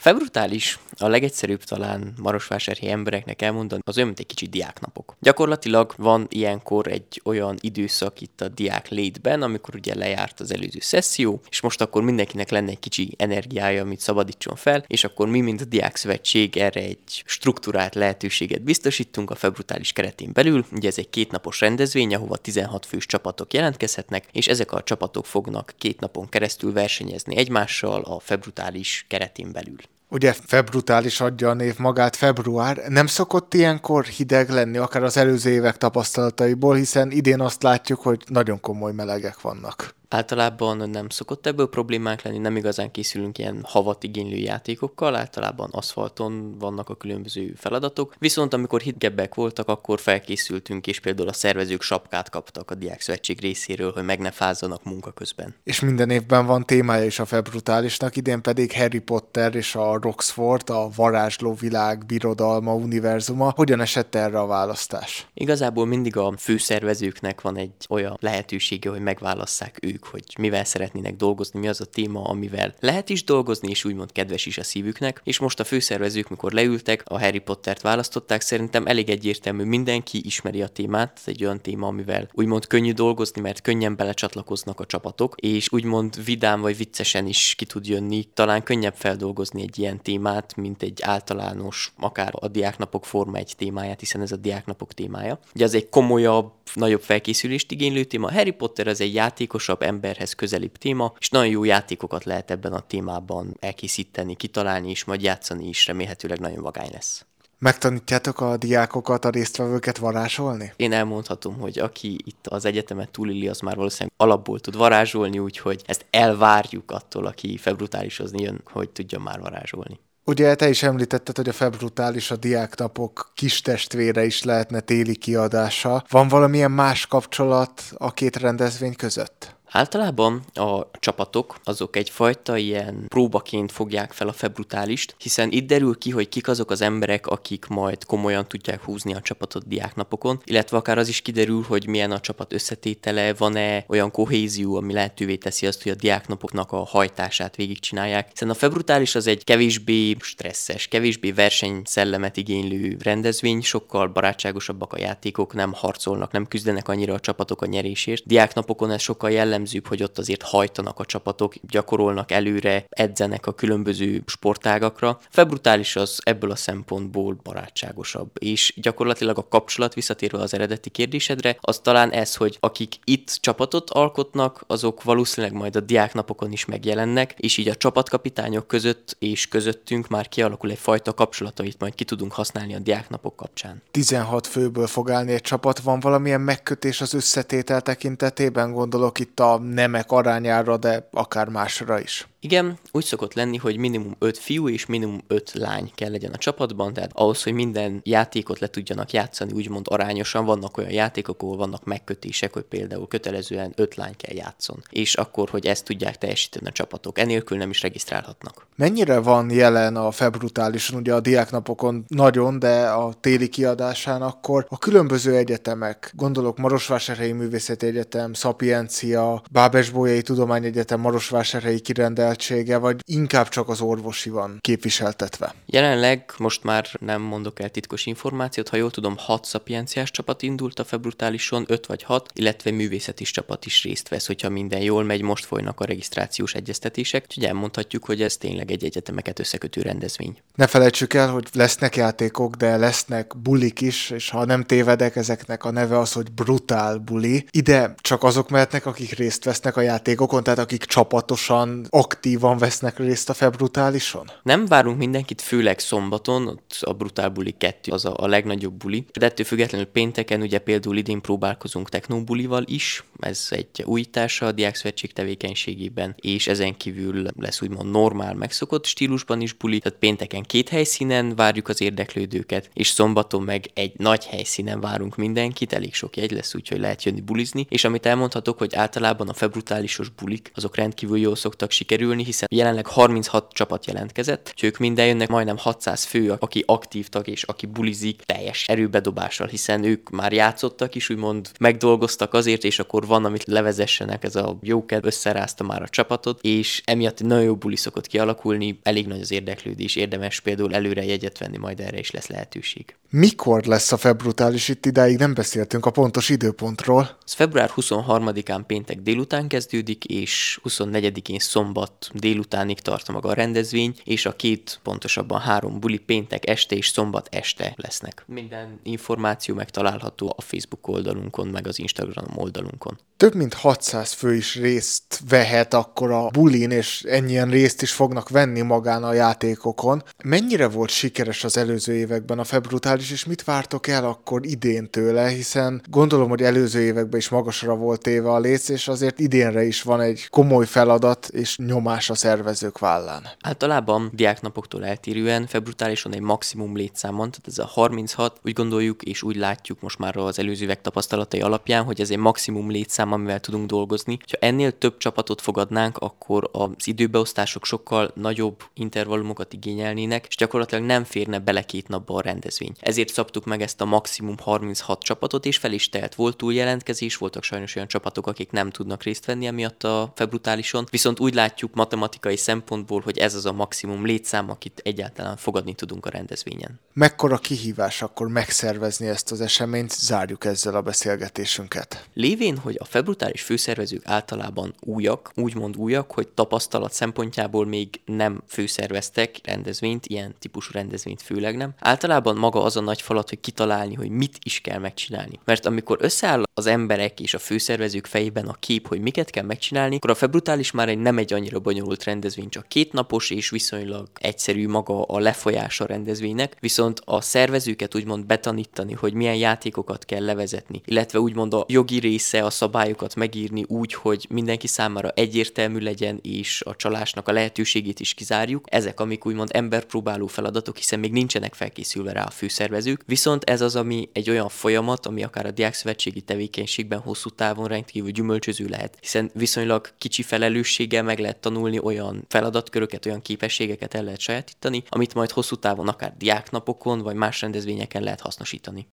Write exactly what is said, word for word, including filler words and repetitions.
Februtális, a legegyszerűbb talán marosvásárhelyi embereknek elmondani, az olyan, mint egy kicsi diáknapok. Gyakorlatilag van ilyenkor egy olyan időszak itt a diák létben, amikor ugye lejárt az előző szesszió, és most akkor mindenkinek lenne egy kicsi energiája, amit szabadítson fel, és akkor mi, mint a Diák Szövetség erre egy strukturált lehetőséget biztosítunk a Februtális keretén belül. Ugye ez egy kétnapos rendezvény, ahova tizenhat fős csapatok jelentkezhetnek, és ezek a csapatok fognak két napon keresztül versenyezni egymással a Februtális keretén belül. Ugye februtális adja a név magát, február. Nem szokott ilyenkor hideg lenni, akár az előző évek tapasztalataiból, hiszen idén azt látjuk, hogy nagyon komoly melegek vannak. Általában nem szokott ebből problémák lenni, nem igazán készülünk ilyen havat igénylő játékokkal, általában aszfalton vannak a különböző feladatok, viszont amikor hidegebbek voltak, akkor felkészültünk, és például a szervezők sapkát kaptak a Diák Szövetség részéről, hogy meg ne fázzanak munka közben. És minden évben van témája is a februtálisnak, idén pedig Harry Potter és a Roxford, a varázsló világ, birodalma, univerzuma. Hogyan esett erre a választás? Igazából mindig a főszervezőknek van egy olyan lehetősége, hogy megválasszák ők, hogy mivel szeretnének dolgozni, mi az a téma, amivel lehet is dolgozni, és úgymond kedves is a szívüknek. És most a főszervezők, mikor leültek, a Harry Pottert választották, szerintem elég egyértelmű, mindenki ismeri a témát, ez egy olyan téma, amivel úgymond könnyű dolgozni, mert könnyen belecsatlakoznak a csapatok, és úgymond vidám vagy viccesen is ki tud jönni, talán könnyebb feldolgozni egy ilyen témát, mint egy általános, akár a diáknapok Forma egy témáját, hiszen ez a diáknapok témája. Ugye az egy komolyabb, nagyobb felkészülést igénylő téma. Harry Potter az egy játékosabb, emberhez közelibb téma, és nagyon jó játékokat lehet ebben a témában elkészíteni, kitalálni és majd játszani is, remélhetőleg nagyon vagány lesz. Megtanítjátok a diákokat, a résztvevőket varázsolni? Én elmondhatom, hogy aki itt az egyetemet túléli, az már valószínűleg alapból tud varázsolni, úgyhogy ezt elvárjuk attól, aki februtálishozni jön, hogy tudjon már varázsolni. Ugye te is említetted, hogy a februtális a diáknapok kis testvére is lehetne téli kiadása. Van valamilyen más kapcsolat a két rendezvény között? Általában a csapatok azok egyfajta ilyen próbaként fogják fel a februtálist, hiszen itt derül ki, hogy kik azok az emberek, akik majd komolyan tudják húzni a csapatot diáknapokon, illetve akár az is kiderül, hogy milyen a csapat összetétele, van-e olyan kohézió, ami lehetővé teszi azt, hogy a diáknapoknak a hajtását végigcsinálják. Hiszen a februtális az egy kevésbé stresszes, kevésbé versenyszellemet igénylő rendezvény, sokkal barátságosabbak a játékok, nem harcolnak, nem küzdenek annyira a csapatok a nyerésért. Diáknapokon ez sokkal jellemző, hogy ott azért hajtanak a csapatok, gyakorolnak előre, edzenek a különböző sportágakra. Februtális az ebből a szempontból barátságosabb, és gyakorlatilag a kapcsolat, visszatérve az eredeti kérdésedre, az talán ez, hogy akik itt csapatot alkotnak, azok valószínűleg majd a diáknapokon is megjelennek, és így a csapatkapitányok között és közöttünk már kialakul egyfajta kapcsolat, amit majd ki tudunk használni a diáknapok kapcsán. tizenhat főből fog állni egy csapat, van valamilyen megkötés az összetétel tekintetében, gondolok itt a nemek arányára, de akár másra is. Igen, úgy szokott lenni, hogy minimum öt fiú és minimum öt lány kell legyen a csapatban, tehát ahhoz, hogy minden játékot le tudjanak játszani, úgymond arányosan, vannak olyan játékok, ahol vannak megkötések, hogy például kötelezően öt lány kell játszon, és akkor, hogy ezt tudják teljesíteni a csapatok, enélkül nem is regisztrálhatnak. Mennyire van jelen a februtálison, ugye a diáknapokon nagyon, de a téli kiadásán akkor a különböző egyetemek, gondolok Marosvásárhelyi Művészeti Egyetem, Szapiencia, Bábes-Bolyai Tudományegyetem, Marosvásárhelyi kirendeltsége, vagy inkább csak az orvosi van képviseltetve? Jelenleg most már nem mondok el titkos információt, ha jól tudom, hat szapienciás csapat indult a februtálison, öt vagy hat, illetve művészeti csapat is részt vesz, hogyha minden jól megy, most folynak a regisztrációs egyeztetések, úgyhogy elmondhatjuk, hogy ez tényleg egy egyetemeket összekötő rendezvény. Ne felejtsük el, hogy lesznek játékok, de lesznek bulik is, és ha nem tévedek, ezeknek a neve az, hogy brutál buli. Ide csak azok mehetnek, akik részt vesznek a játékokon, tehát akik csapatosan, aktívan vesznek részt a februtálison? Nem várunk mindenkit, főleg szombaton, ott a brutál buli kettő az a, a legnagyobb buli, de ettől függetlenül pénteken ugye például idén próbálkozunk technobulival is, ez egy újítása a Diák Szövetség tevékenységében, és ezen kívül lesz úgymond normál, megszokott stílusban is buli, tehát pénteken két helyszínen várjuk az érdeklődőket, és szombaton meg egy nagy helyszínen várunk mindenkit, elég sok jegy lesz, úgyhogy lehet jönni bulizni, és amit elmondhatok, hogy általában általában a februtálisos bulik, azok rendkívül jól szoktak sikerülni, hiszen jelenleg harminchat csapat jelentkezett, és ők mind eljönnek, majdnem hatszáz fő, aki aktív tag és aki bulizik teljes erőbedobással, hiszen ők már játszottak is, úgymond megdolgoztak azért, és akkor van, amit levezessenek, ez a jókedv összerázta már a csapatot, és emiatt nagyon jó buli szokott kialakulni, elég nagy az érdeklődés, érdemes például előre jegyet venni, majd erre is lesz lehetőség. Mikor lesz a februtális? Itt idáig nem beszéltünk a pontos időpontról. Ez február huszonharmadikán péntek délután kezdődik, és huszonnegyedikén szombat délutánig tart maga a rendezvény, és a két, pontosabban három buli péntek este és szombat este lesznek. Minden információ megtalálható a Facebook oldalunkon, meg az Instagram oldalunkon. Több mint hatszáz fő is részt vehet akkor a bulin, és ennyien részt is fognak venni magán a játékokon. Mennyire volt sikeres az előző években a februtális, és mit vártok el akkor idén tőle, hiszen gondolom, hogy előző években is magasra volt téve a léc, és azért idénre is van egy komoly feladat és nyomás a szervezők vállán. Általában diáknapoktól eltérően februárison egy maximum létszámon, tehát ez a harminchat, úgy gondoljuk és úgy látjuk most már az előző évek tapasztalatai alapján, hogy ez egy maximum létszám, amivel tudunk dolgozni. Ha ennél több csapatot fogadnánk, akkor az időbeosztások sokkal nagyobb intervallumokat igényelnének, és gyakorlatilag nem férne bele két napba a rendezvény. Ezért szabtuk meg ezt a maximum harminchat csapatot, és fel is telt. Volt túljelentkezés, voltak sajnos olyan csapatok, akik nem tudnak részt venni emiatt a februárison, viszont úgy látjuk matematikai szempontból, hogy ez az a maximum létszám, akit egyáltalán fogadni tudunk a rendezvényen. Mekkora kihívás akkor megszervezni ezt az eseményt? Zárjuk ezzel a beszélgetésünket. Lévén, hogy a februáris főszervezők általában újak, úgymond újak, hogy tapasztalat szempontjából még nem főszerveztek rendezvényt, ilyen típusú rendezvényt főleg nem. Általában maga az a nagy falat, hogy kitalálni, hogy mit is kell megcsinálni. Mert amikor összeáll az emberek és a főszervezők fejében a kép, hogy miket kell megcsinálni, akkor a februáris már egy nem egy annyira bonyolult rendezvény, csak kétnapos és viszonylag egyszerű maga a lefolyása a rendezvénynek, viszont a szervezőket úgymond betanítani, hogy milyen játékokat kell levezetni, illetve úgymond a jogi része, a szabályokat megírni úgy, hogy mindenki számára egyértelmű legyen, és a csalásnak a lehetőségét is kizárjuk. Ezek, amik úgymond emberpróbáló feladatok, hiszen még nincsenek felkészülve rá a főszervezők, viszont ez az, ami egy olyan folyamat, ami akár a diákszövetségi tevékenységben hosszú távon rendkívül gyümölcsöző lehet, hiszen viszonylag kicsi felelősséggel meg lehet tanulni olyan feladatköröket, olyan képességeket el lehet sajátítani, amit majd hosszú távon akár diáknapokon vagy más rendezvényeken lehet hasznosítani.